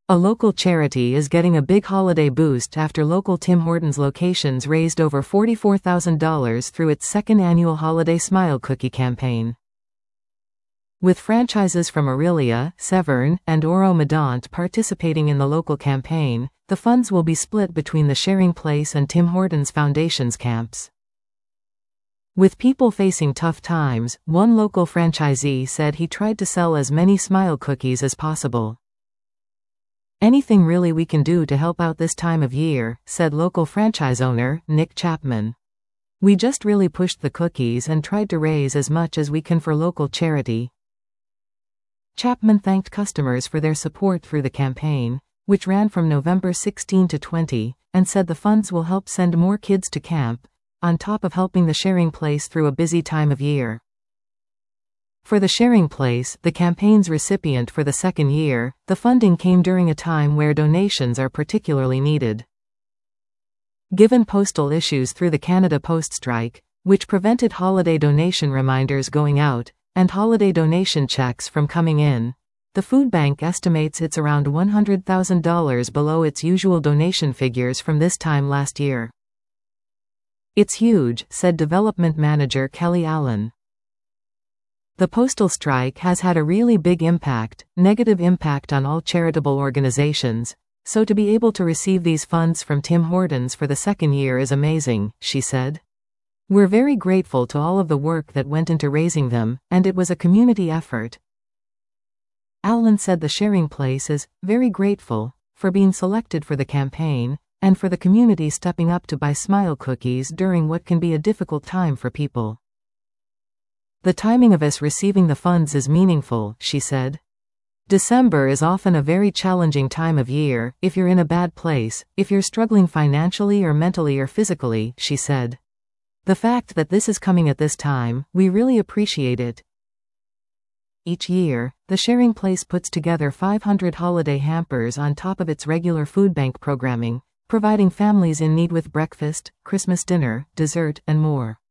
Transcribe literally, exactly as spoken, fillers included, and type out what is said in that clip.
A local charity is getting a big holiday boost after local Tim Hortons locations raised over forty-four thousand dollars through its second annual Holiday Smile Cookie campaign. With franchises from Aurelia, Severn, and Oro Medonte participating in the local campaign, the funds will be split between the Sharing Place and Tim Hortons Foundation's camps. With people facing tough times, one local franchisee said he tried to sell as many smile cookies as possible. "Anything really we can do to help out this time of year," said local franchise owner, Nick Chapman. "We just really pushed the cookies and tried to raise as much as we can for local charity." Chapman thanked customers for their support through the campaign, which ran from November sixteenth to twentieth, and said the funds will help send more kids to camp, on top of helping the Sharing Place through a busy time of year. For the Sharing Place, the campaign's recipient for the second year, the funding came during a time where donations are particularly needed. Given postal issues through the Canada Post strike, which prevented holiday donation reminders going out, and holiday donation checks from coming in, the food bank estimates it's around one hundred thousand dollars below its usual donation figures from this time last year. "It's huge," said development manager Kelly Allen. "The postal strike has had a really big impact, negative impact on all charitable organizations, so to be able to receive these funds from Tim Hortons for the second year is amazing," she said. "We're very grateful to all of the work that went into raising them, and it was a community effort." Allen said the Sharing Place is very grateful for being selected for the campaign, and for the community stepping up to buy smile cookies during what can be a difficult time for people. "The timing of us receiving the funds is meaningful," she said. "December is often a very challenging time of year, if you're in a bad place, if you're struggling financially or mentally or physically," she said. "The fact that this is coming at this time, we really appreciate it." Each year, the Sharing Place puts together five hundred holiday hampers on top of its regular food bank programming, providing families in need with breakfast, Christmas dinner, dessert, and more.